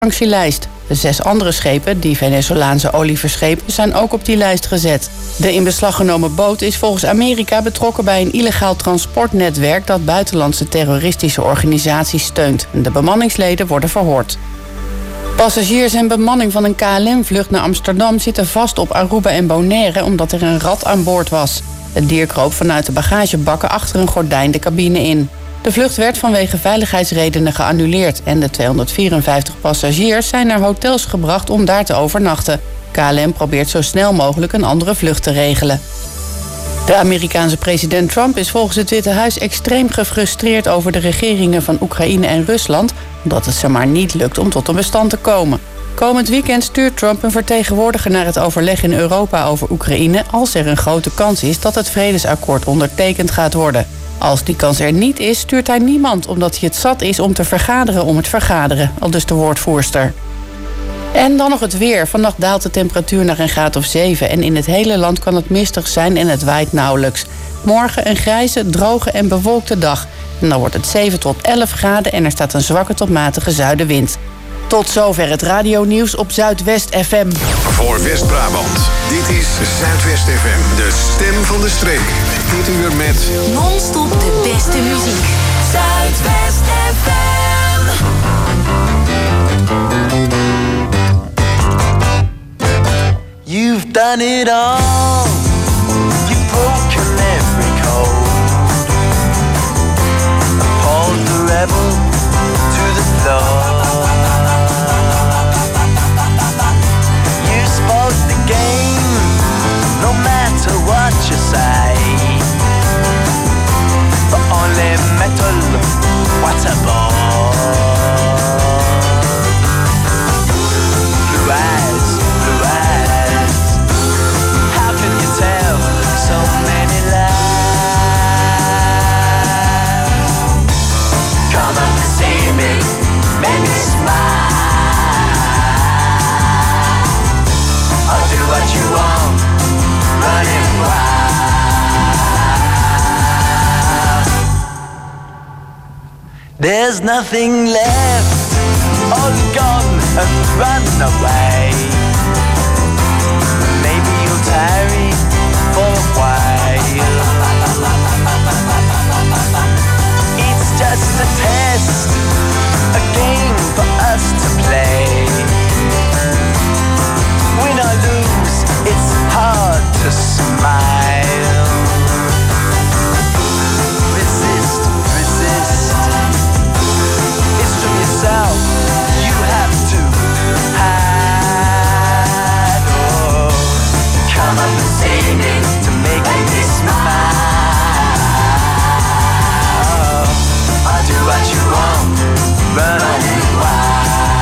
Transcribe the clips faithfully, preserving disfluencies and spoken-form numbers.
sanctielijst. De zes andere schepen, die Venezolaanse olieverschepen, zijn ook op die lijst gezet. De in beslag genomen boot is volgens Amerika betrokken bij een illegaal transportnetwerk dat buitenlandse terroristische organisaties steunt. De bemanningsleden worden verhoord. Passagiers en bemanning van een K L M-vlucht naar Amsterdam zitten vast op Aruba en Bonaire omdat er een rat aan boord was. Het dier kroop vanuit de bagagebakken achter een gordijn de cabine in. De vlucht werd vanwege veiligheidsredenen geannuleerd en de tweehonderdvierenvijftig passagiers zijn naar hotels gebracht om daar te overnachten. K L M probeert zo snel mogelijk een andere vlucht te regelen. De Amerikaanse president Trump is volgens het Witte Huis extreem gefrustreerd over de regeringen van Oekraïne en Rusland, omdat het ze maar niet lukt om tot een bestand te komen. Komend weekend stuurt Trump een vertegenwoordiger naar het overleg in Europa over Oekraïne als er een grote kans is dat het vredesakkoord ondertekend gaat worden. Als die kans er niet is, stuurt hij niemand omdat hij het zat is om te vergaderen om het vergaderen, aldus de woordvoerster. En dan nog het weer. Vannacht daalt de temperatuur naar een graad of zeven en in het hele land kan het mistig zijn en het waait nauwelijks. Morgen een grijze, droge en bewolkte dag. En dan wordt het zeven tot elf graden en er staat een zwakke tot matige zuidenwind. Tot zover het radionieuws op Zuidwest F M. Voor West-Brabant, dit is Zuidwest F M, de stem van de streek. Dit uur met non-stop de beste muziek. Zuidwest F M. You've done it all. You've broken every code. Appalled the rebel to the floor. You spoke the game, no matter what you say. But only metal, what a ball. Blue eyes, blue eyes. How can you tell so many lies? Come up and see me, make me smile. I'll do what you want, running wild. There's nothing left, all gone and run away. Maybe you'll tarry for a while. It's just a test, a game for us to play. Win or lose, it's hard to smile. Resist, resist. It's from yourself, you have to hide. Oh, come up and see me to make me smile. I'll do what you want, running wild.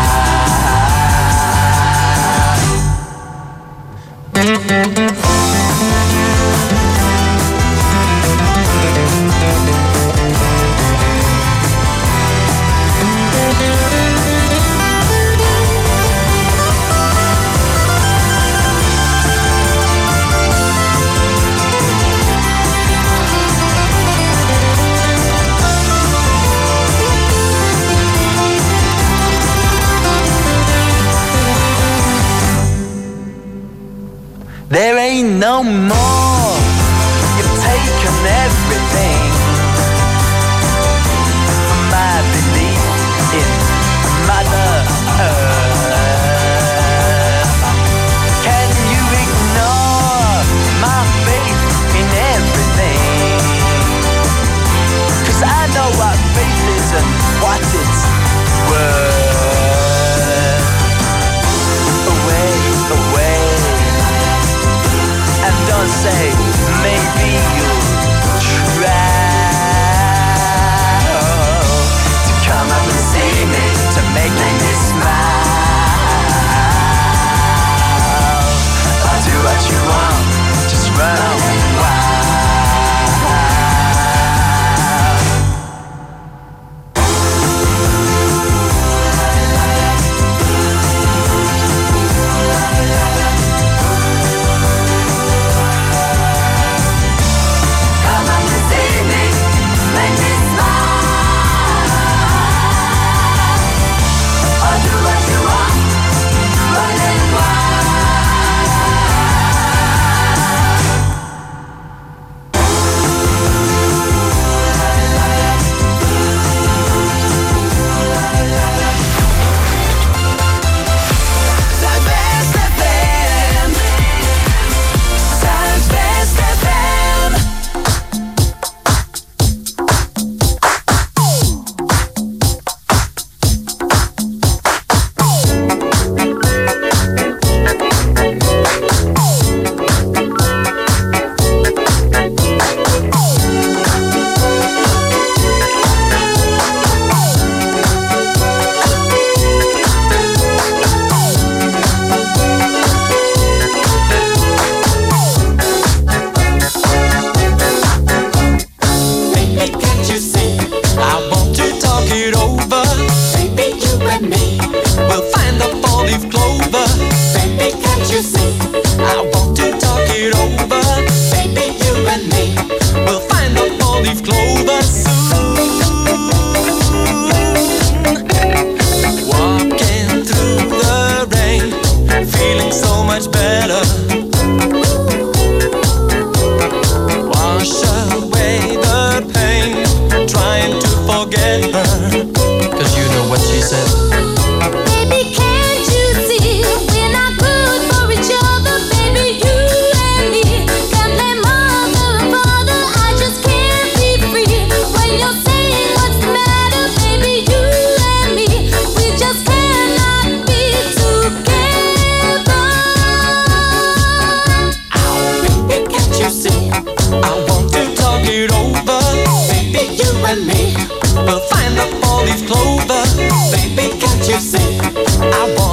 There ain't no more. You've taken everything from my belief in Mother Earth. Can you ignore my faith in everything? 'Cause I know what faith is and what it's worth. Away, away. And don't say, maybe you'll try oh, to come up and see me, to make me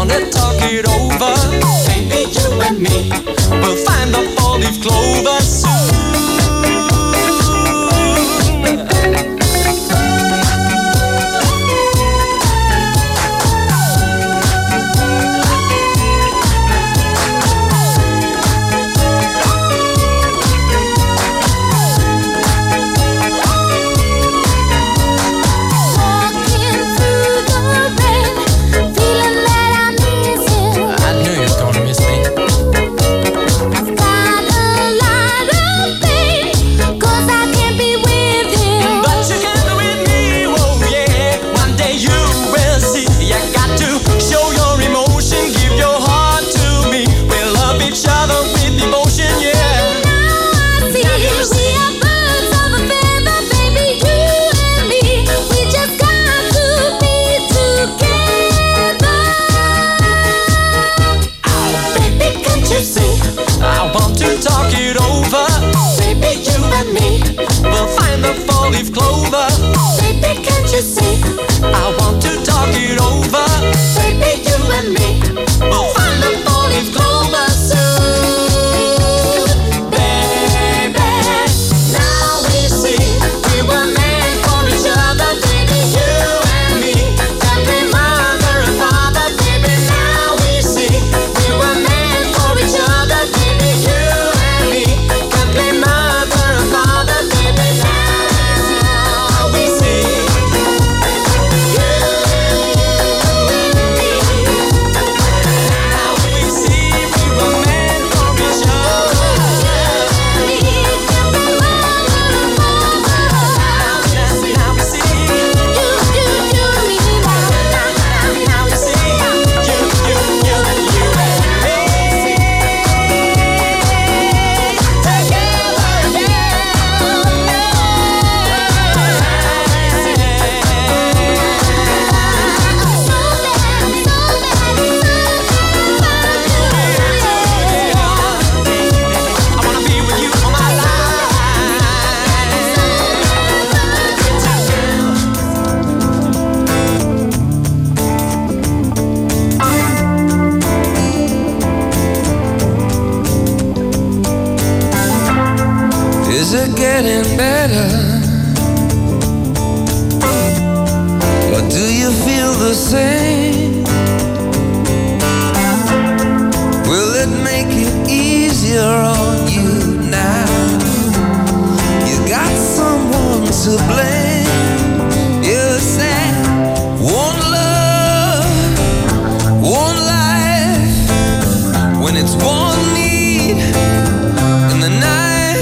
wanna talk it over. Maybe you and me will find the four-leaf clover soon. Talk it over. Baby, you and me will find the four-leaf clover. Baby, can't you see? I want to talk it over. Baby, you and me will find the four-leaf clover soon. Baby, now we see we were meant for each other. Baby, you and me can be mother and father. Baby, now we see we were meant for each other. Baby, you getting better? Or do you feel the same? Will it make it easier on you now? You got someone to blame. You said one love, one life. When it's one need in the night,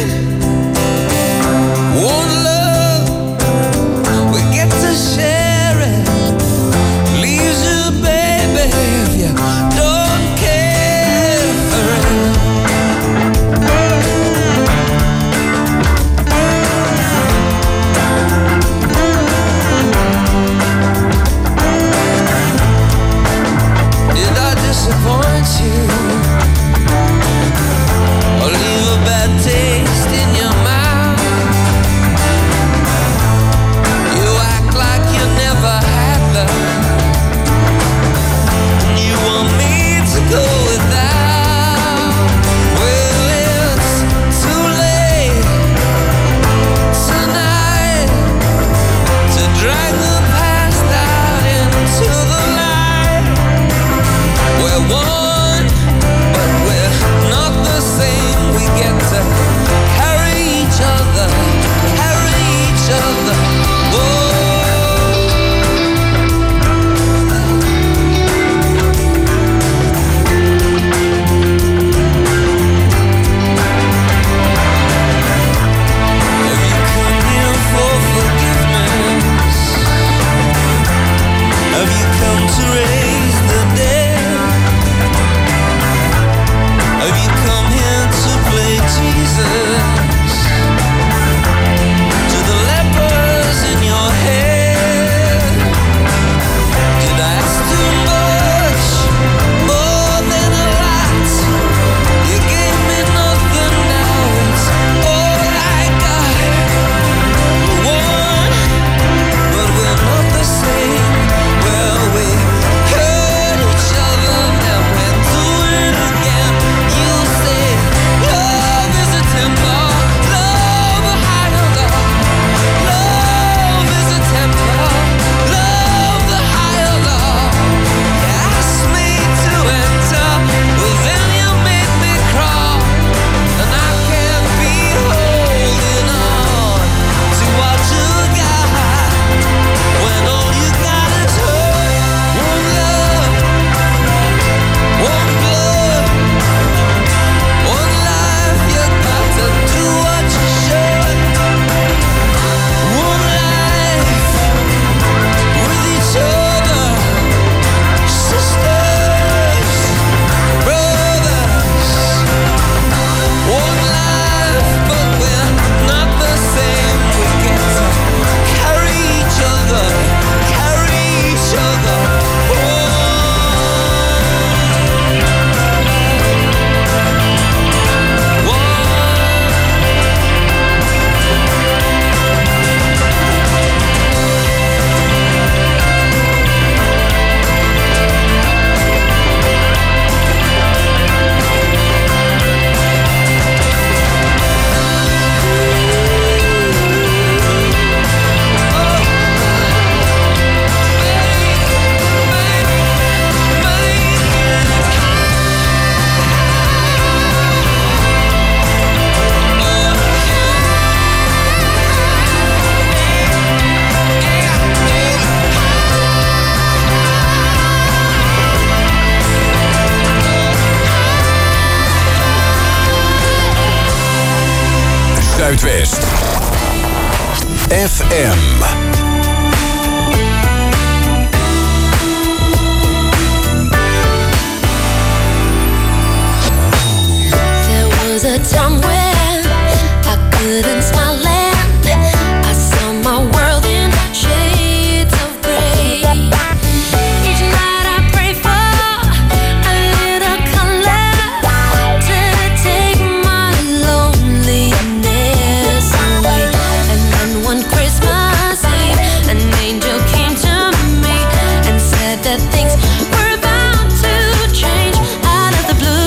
share it, leaves you, baby, if you don't care for it. Did I disappoint you, or leave a bad taste in your mouth? Go without. Well, it's too late tonight to drag the past out into the light. We're one, but we're not the same. We get to carry each other, carry each other. Whoa. Have you come to raise the dead? Zuidwest. F M. Was a time when I couldn't smile and I saw my world in shades of gray. Each night I pray for a little color to take my loneliness away. And then one Christmas Eve, an angel came to me and said that things were about to change out of the blue.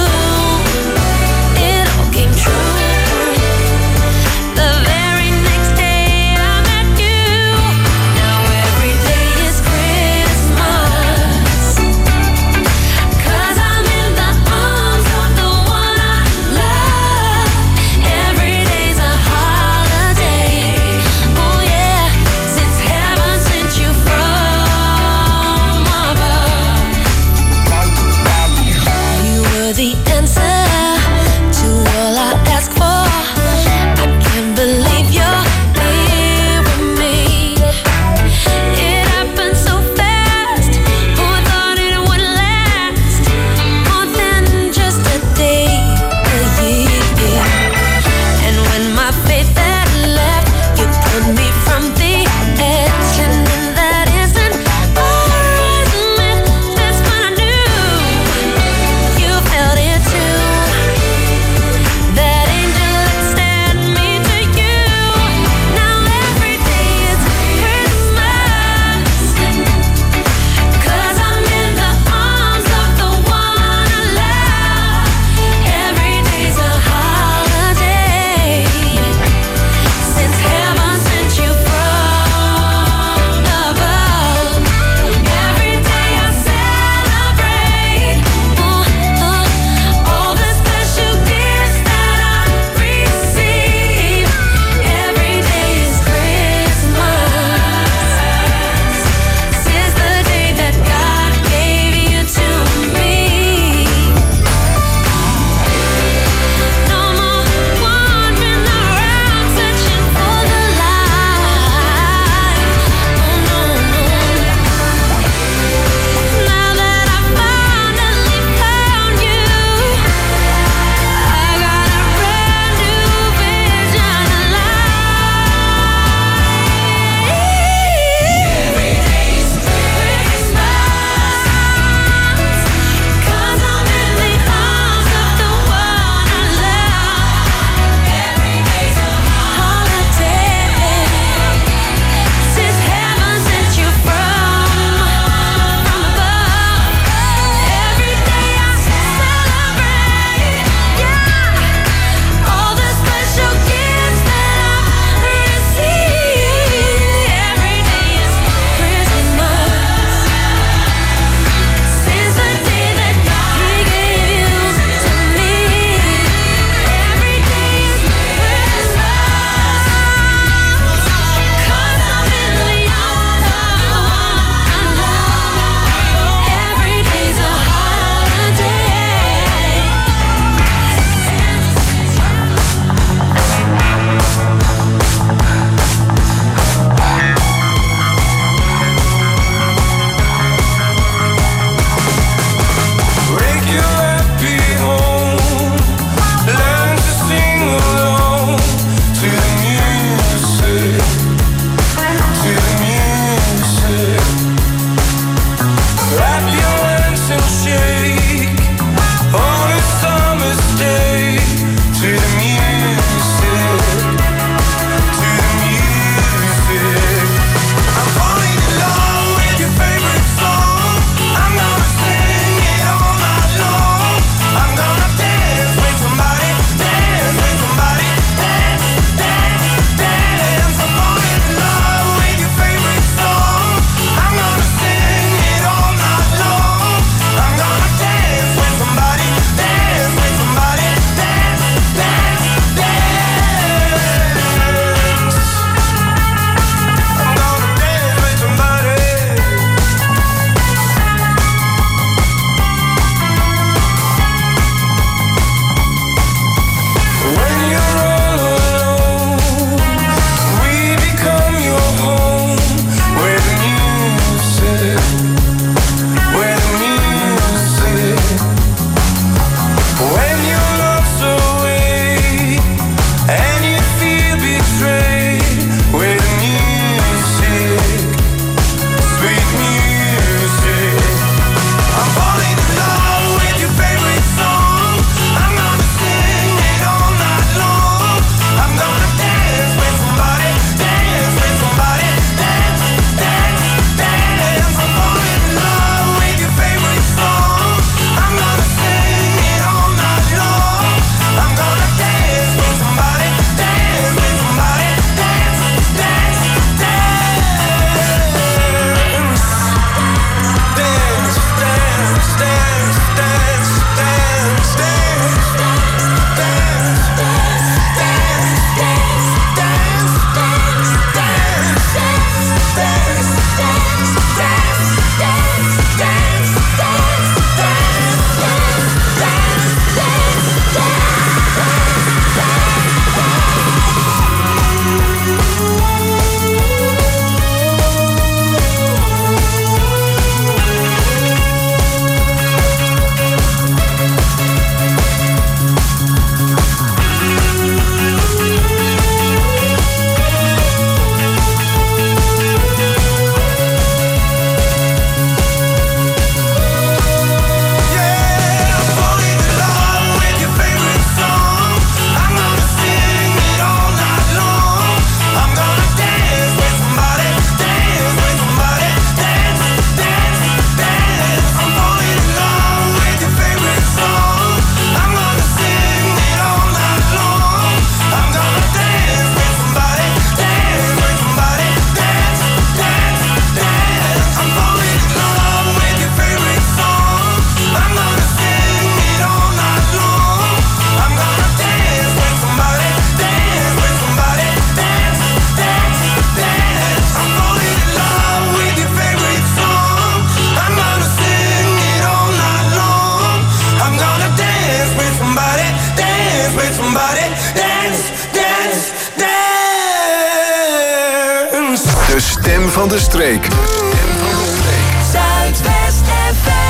van de streek. Stem van de streek. Zuidwest F M.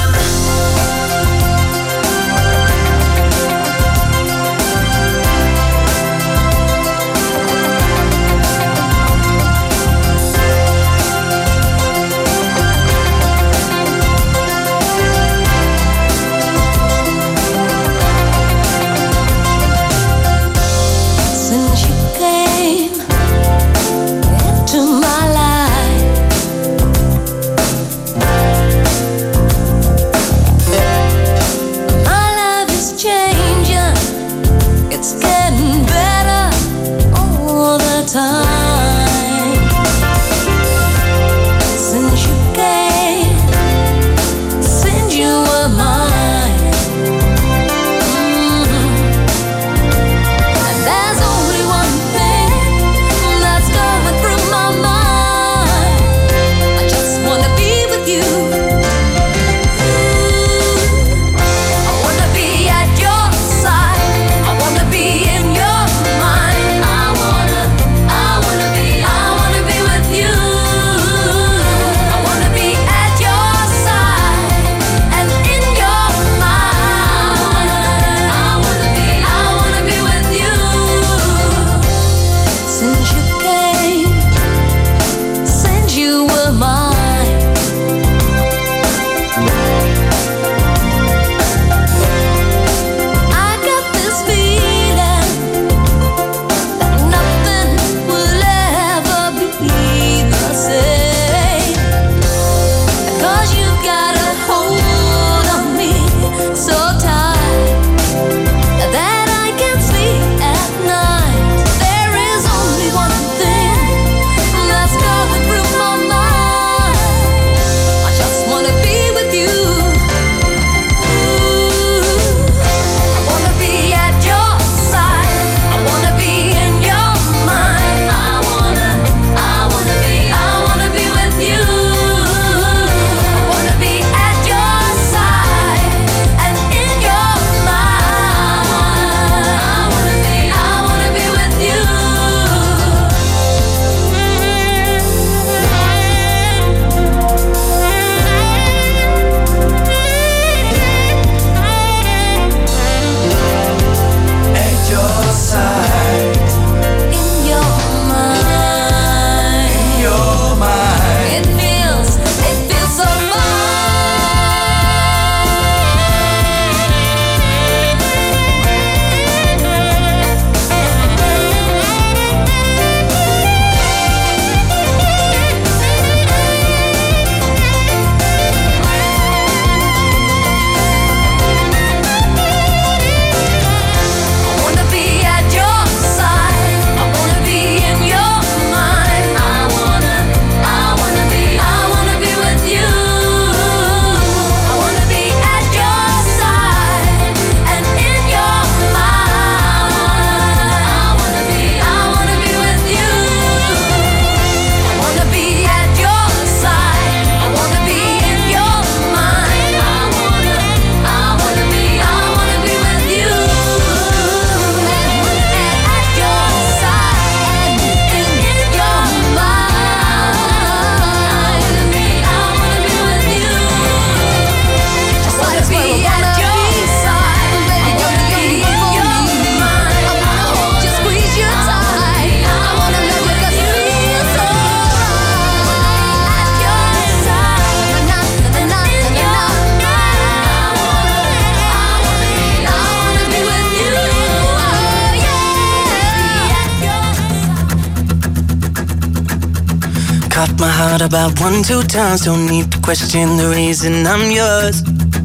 Caught my heart about one, two times. Don't need to question the reason I'm yours.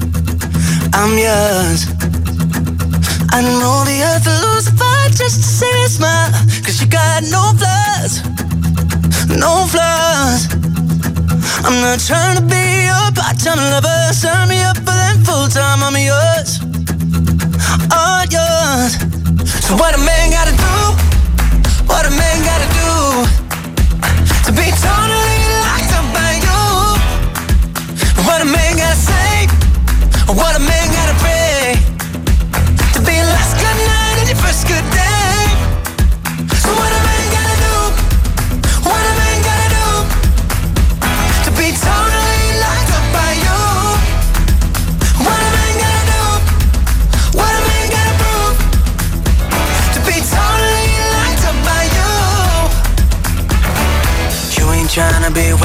I'm yours. I know the earth will lose a fight just to see you smile. Cause you got no flaws, no flaws. I'm not trying to be your part-time lover. Sign me up for them full-time, I'm yours, all yours. So what a man gotta do, what a man gotta do to be totally locked up by you? What a man gotta say, what a man gotta pray to be your last good night and your first good day. So what a man gotta do, what a man gotta do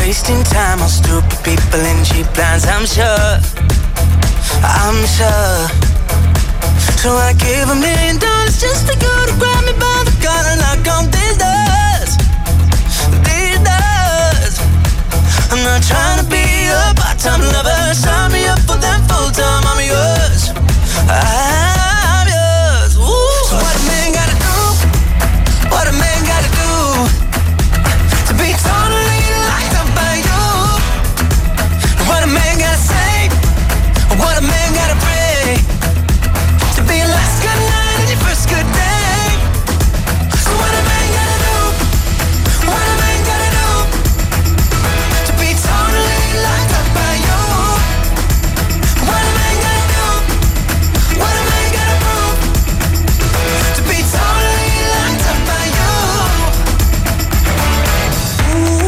wasting time on stupid people in cheap lines, I'm sure, I'm sure. So I gave a million dollars just to go to grab me by the collar and knock on these doors, these doors. I'm not trying to be a part-time lover. Sign me up for them full-time. I'm yours, I'm yours. Ooh. So what a man gotta do, what a man gotta do to be totally locked up by you? What a man gotta say, what a man gotta pray to be your last good night and your first good day. So what a man gotta do, what a man gotta do to be totally locked up by you? What a man gotta do, what a man gotta prove to be totally locked up by you? Ooh.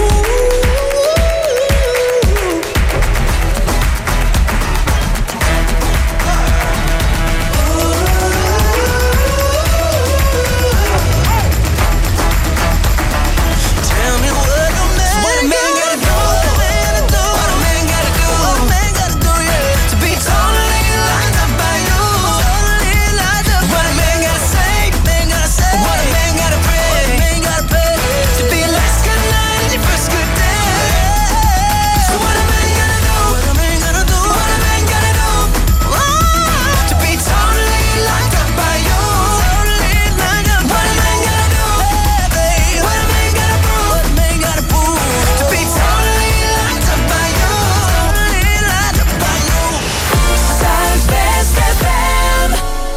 Tell me what a man, what a man gotta do, what a man gotta do, what a man gotta do, yeah, to be totally locked up by you, totally locked up. What a man gotta say, man gotta say, what a man gotta pray, man gotta pray to be your last good night and your first good day. So what a man gotta do, what a man gotta do, what a man gotta do, oh, to be totally locked up by you, totally locked up. What a man gotta do, babe, what a man gotta prove, what a man gotta prove to be totally locked up by you, totally locked up by you. Southwest F M.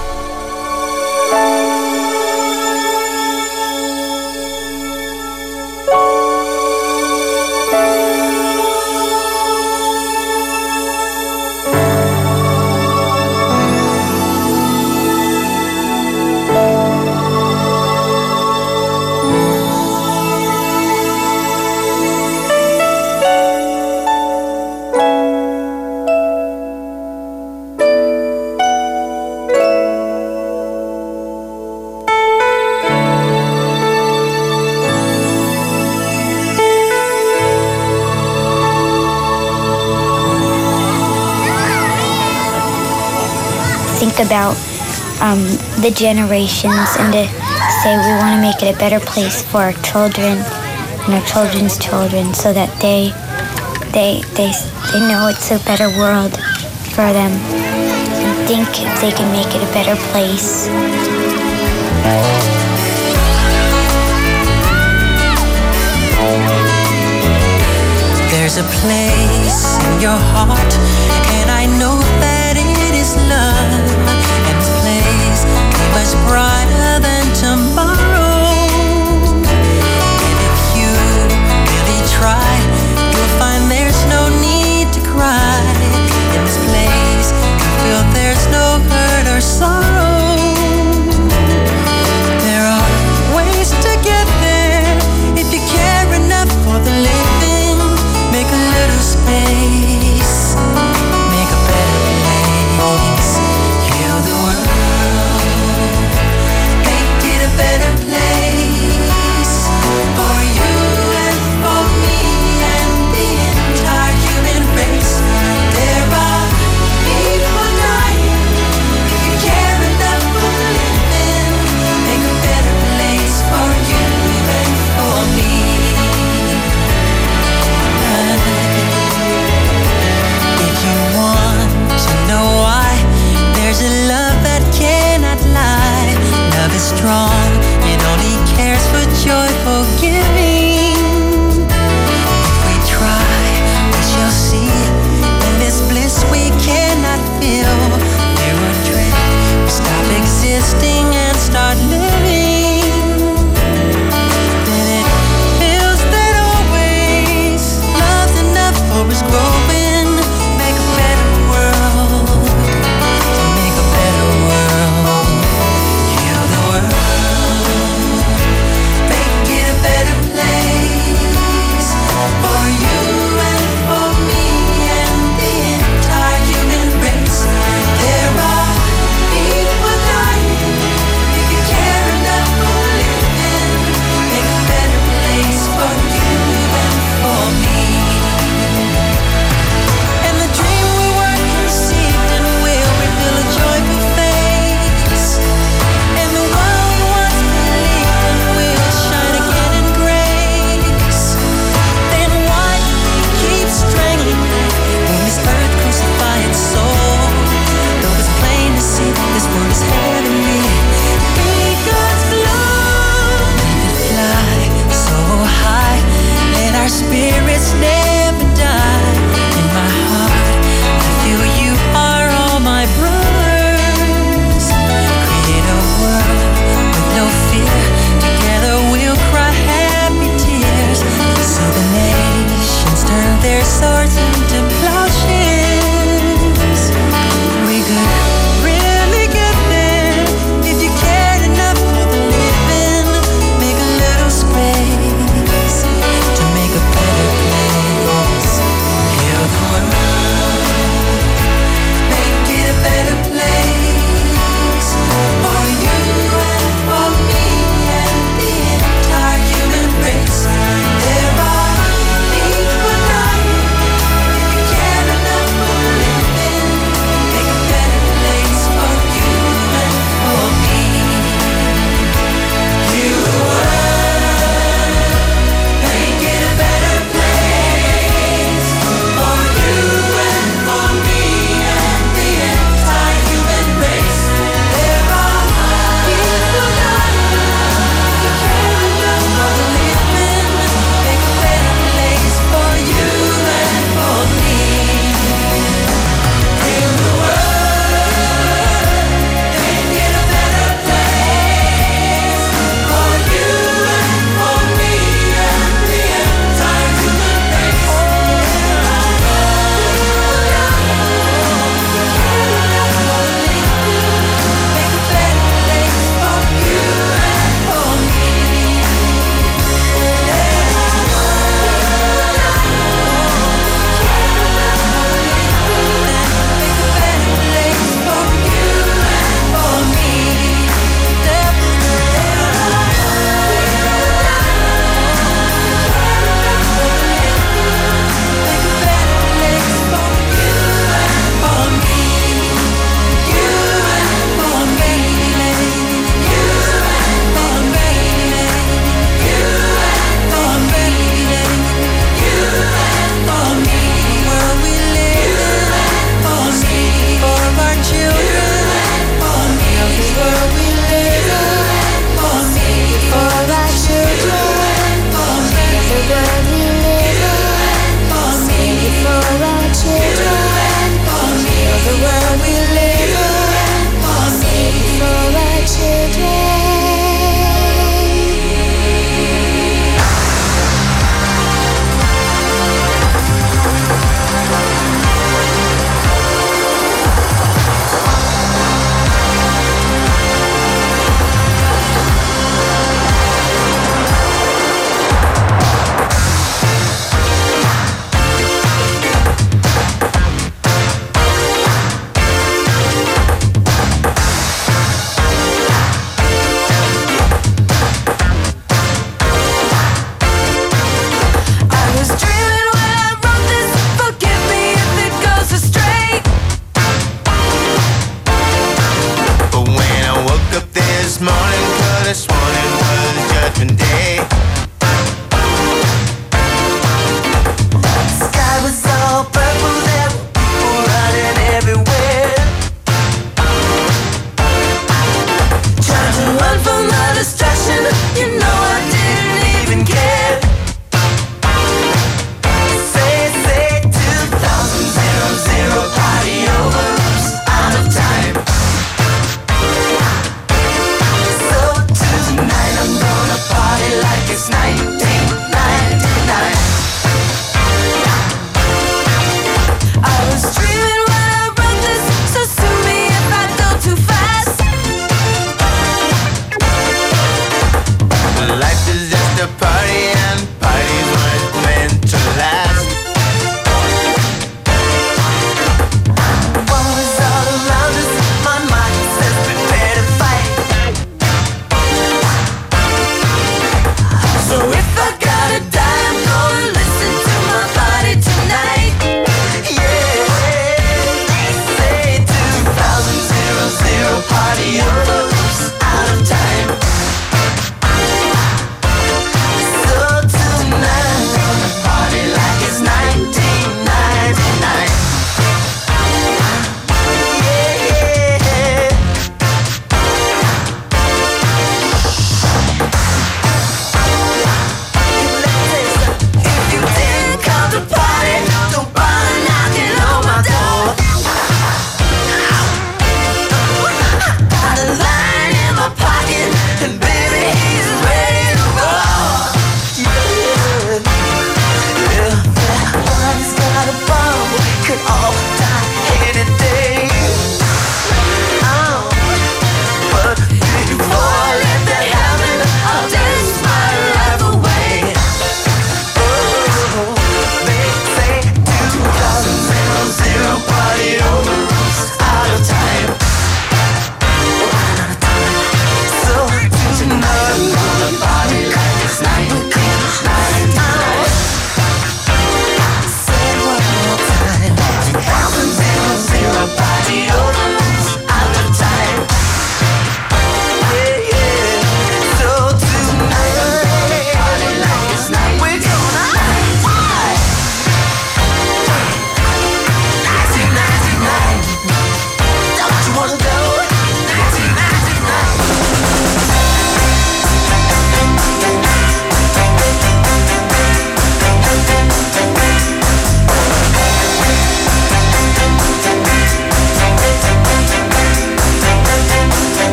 Think about um, the generations and to say we want to make it a better place for our children and our children's children, so that they they they they know it's a better world for them, and think if they can make it a better place. There's a place in your heart, and I know that it is love. And this place is much brighter than tomorrow. And if you really try, you'll find there's no need to cry. In this place, you feel there's no hurt or sorrow. There are ways to get there if you care enough for the living. Make a little space.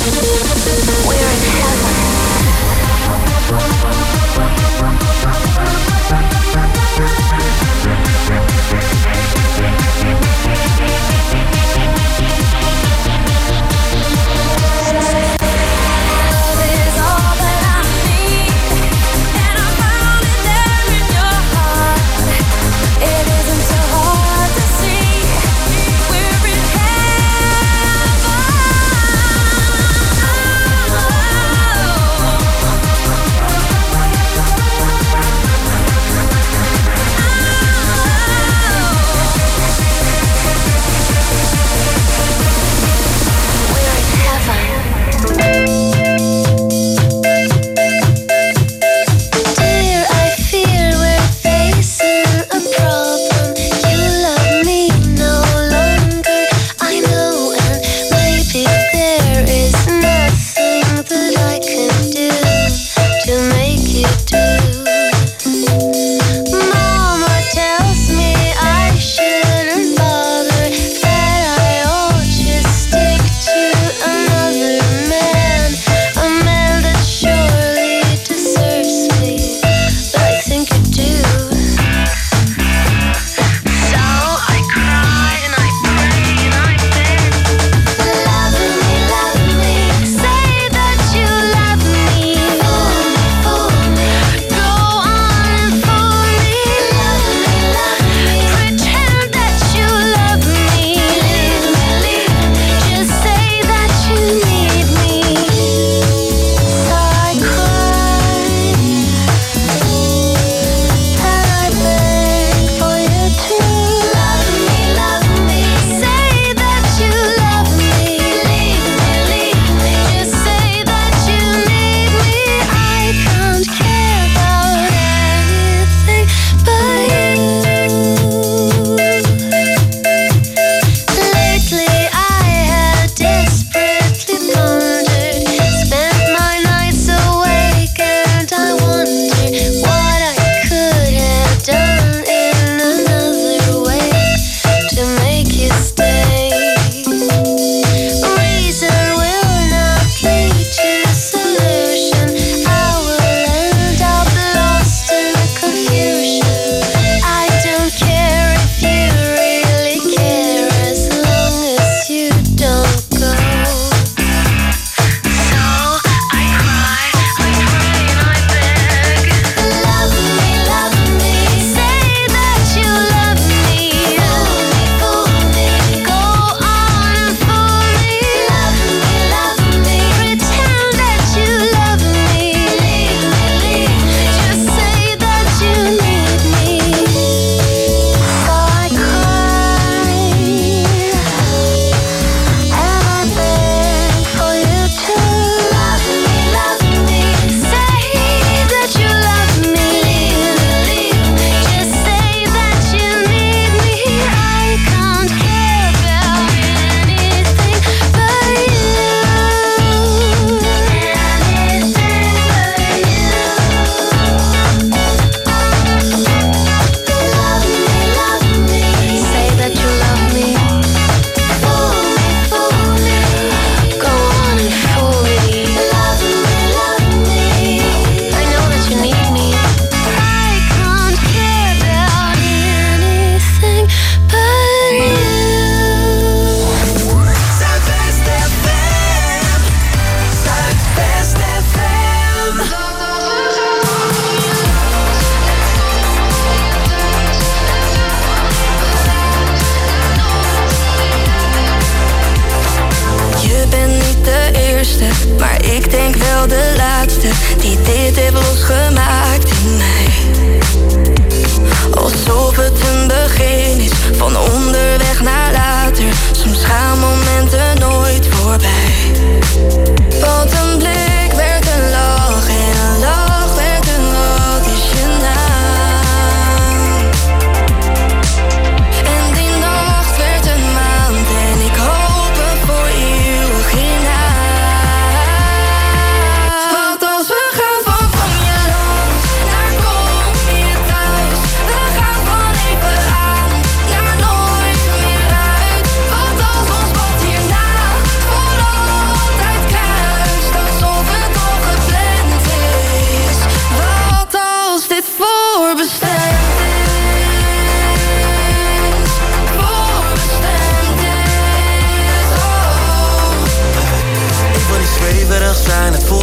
We're in heaven.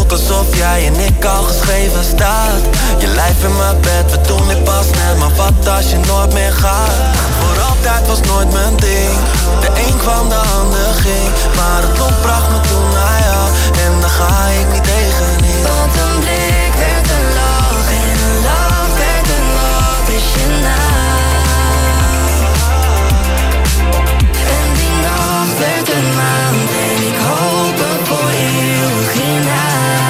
ook alsof jij en ik al geschreven staat. Je lijf in mijn bed, we doen dit pas net. Maar wat als je nooit meer gaat? Voor altijd was nooit mijn ding. De een kwam, de ander ging. Maar het lot bracht me toen naar jou. En daar ga ik niet tegenin. Want een blik werd een lach. En een lach werd een wat is je naam. En die nacht werd een maand. En ik hoop het voor eeuwig hierna.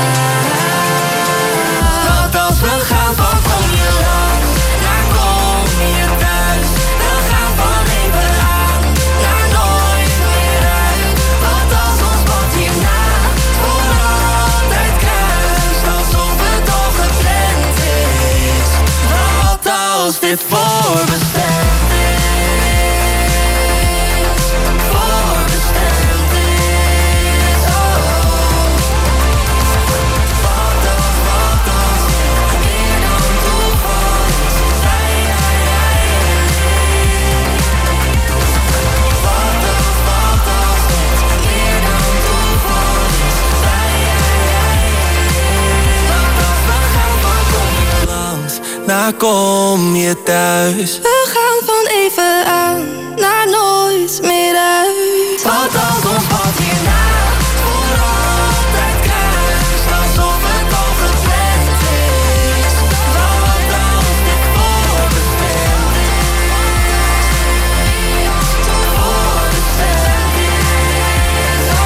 Wat als we gaan van kom je langs naar kom je thuis. We gaan van even aan naar nooit meer uit. Wat als ons pad hierna voor altijd kruist. Alsof het al gepland is. Wat als dit voorbestemd is. Voorbestemd is. Oh. Wat als, wat als dit meer dan toeval is. Jij, jij, jij en ik. Wat als, wat als dit meer dan toeval is. Jij, jij, jij en ik. Wat als we gaan van kom je Langs, naar kom je thuis. We gaan van even aan naar nooit meer uit. Wat als ons pad hierna voor altijd kruist. Alsof het al gepland is. Wat als dit voorbestemd is. Voorbestemd is. Oh.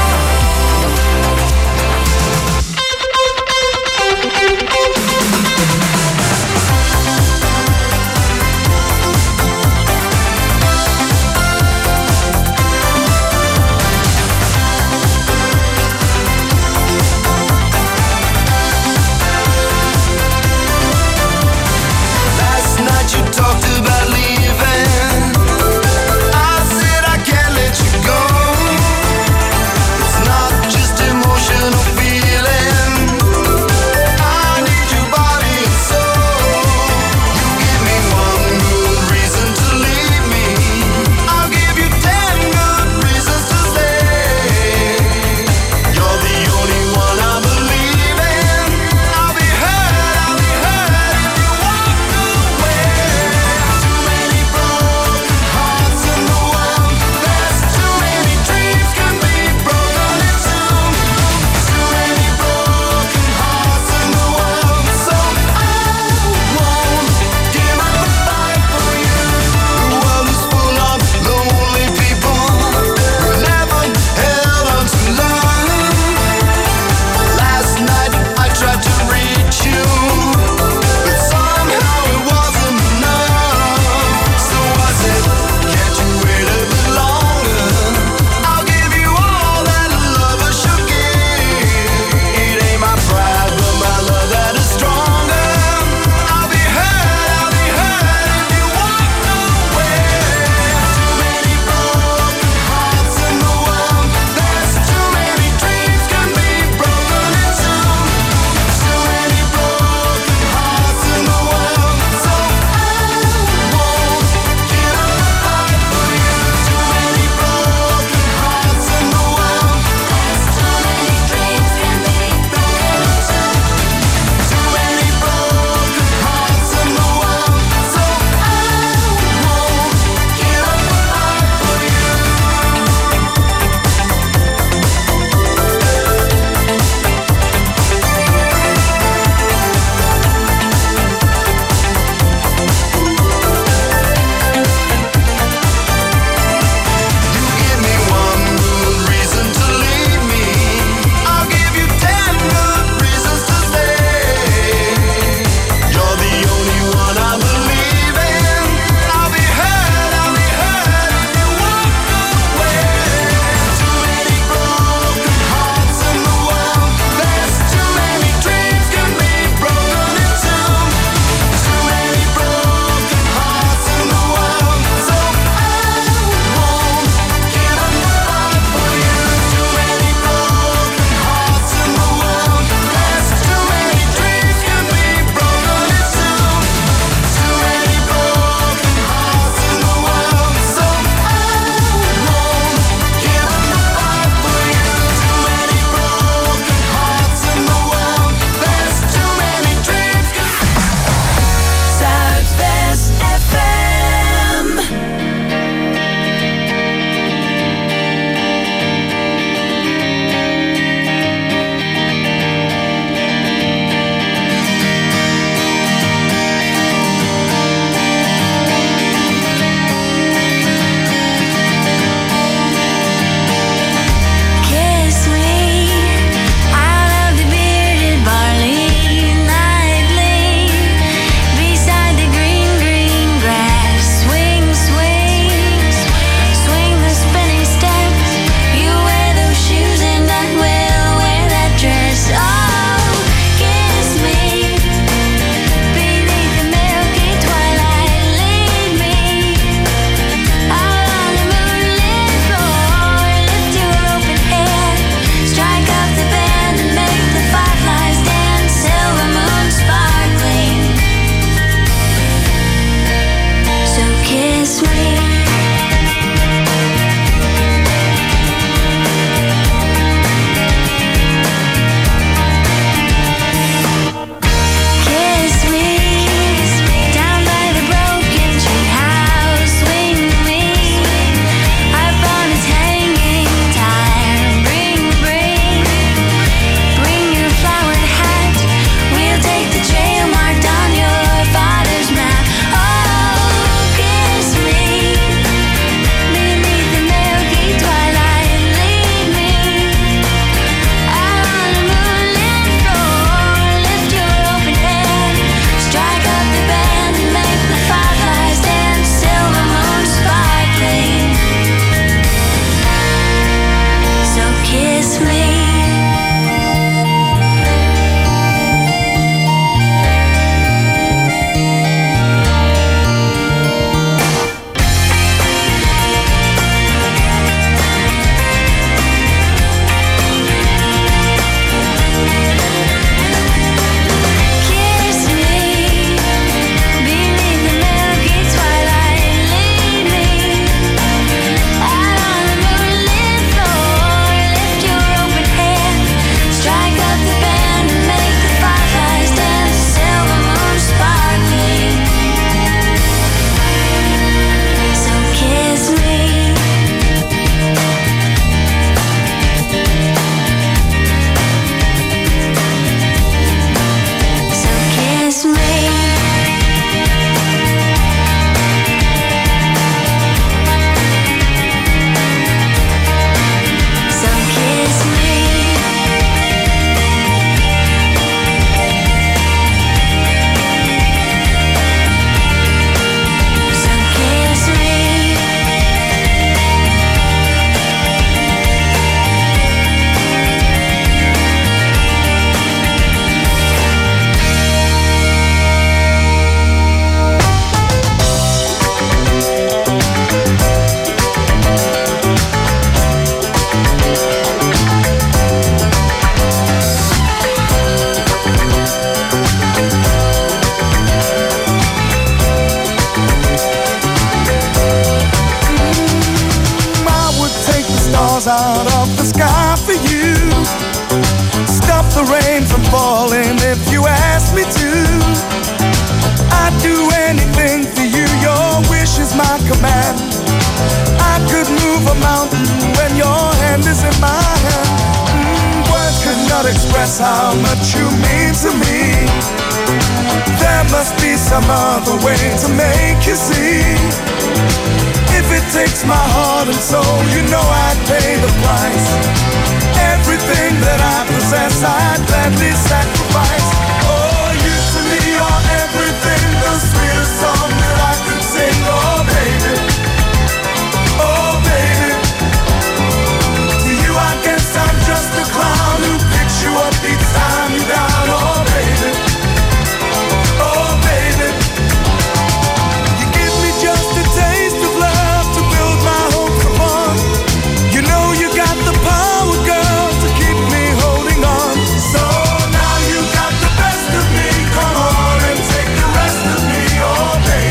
stars out of the sky for you. Stop the rain from falling if you ask me to. I'd do anything for you, your wish is my command. I could move a mountain when your hand is in my hand. Mm, words could not express how much you mean to me. There must be some other way to make you see. If it takes my heart and soul, you know I'd pay the price. Everything that I possess, I'd gladly sacrifice.